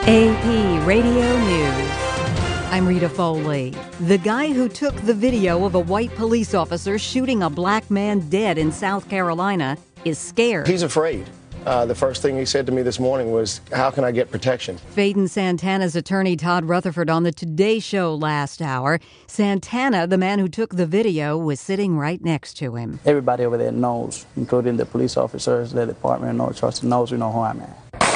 AP Radio News. I'm Rita Foley. The guy who took the video of a white police officer shooting a black man dead in South Carolina is scared. He's afraid. The first thing he said to me this morning was, how can I get protection? Phaedon Santana's attorney Todd Rutherford on the Today Show last hour. Santana, the man who took the video, was sitting right next to him. Everybody over there knows, including the police officers, the Department of North Charleston knows who I'm at.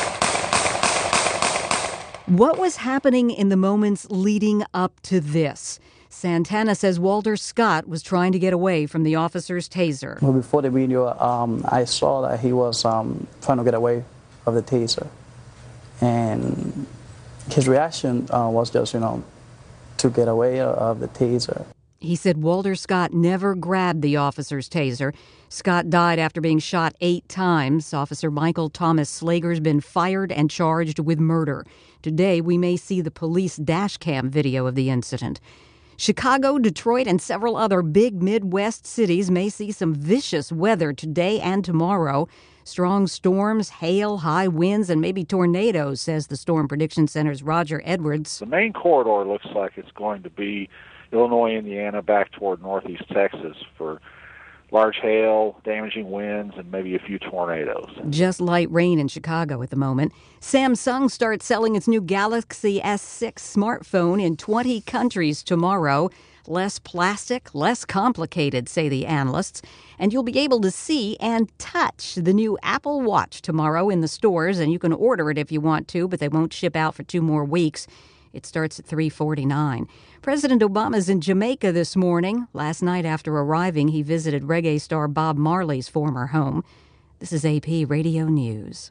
What was happening in the moments leading up to this? Santana says Walter Scott was trying to get away from the officer's taser. Well, before the video, I saw that he was trying to get away from the taser. And his reaction was just, to get away of the taser. He said Walter Scott never grabbed the officer's taser. Scott died after being shot 8 times. Officer Michael Thomas Slager's been fired and charged with murder. Today, we may see the police dash cam video of the incident. Chicago, Detroit, and several other big Midwest cities may see some vicious weather today and tomorrow. Strong storms, hail, high winds, and maybe tornadoes, says the Storm Prediction Center's Roger Edwards. The main corridor looks like it's going to be Illinois, Indiana, back toward northeast Texas for large hail, damaging winds, and maybe a few tornadoes. Just light rain in Chicago at the moment. Samsung starts selling its new Galaxy S6 smartphone in 20 countries tomorrow. Less plastic, less complicated, say the analysts. And you'll be able to see and touch the new Apple Watch tomorrow in the stores, and you can order it if you want to, but they won't ship out for 2 more weeks. It starts at $349. President Obama's in Jamaica this morning. Last night after arriving, he visited reggae star Bob Marley's former home. This is AP Radio News.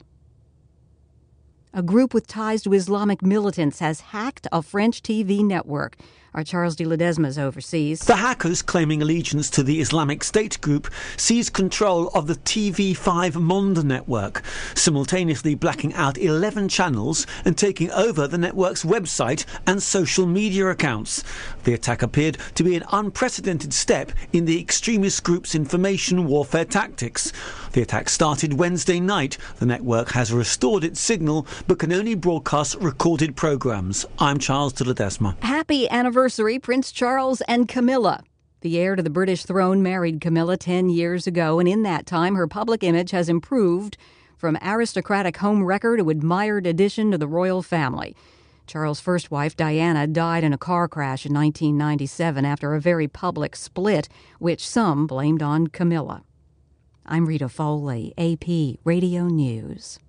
A group with ties to Islamic militants has hacked a French TV network. Our Charles de Ledesma is overseas. The hackers, claiming allegiance to the Islamic State group, seized control of the TV5 Monde network, simultaneously blacking out 11 channels and taking over the network's website and social media accounts. The attack appeared to be an unprecedented step in the extremist group's information warfare tactics. The attack started Wednesday night. The network has restored its signal but can only broadcast recorded programmes. I'm Charles de Ledesma. Happy anniversary, Prince Charles and Camilla. The heir to the British throne married Camilla 10 years ago, and in that time her public image has improved from aristocratic homewrecker to admired addition to the royal family. Charles' first wife, Diana, died in a car crash in 1997 after a very public split, which some blamed on Camilla. I'm Rita Foley, AP Radio News.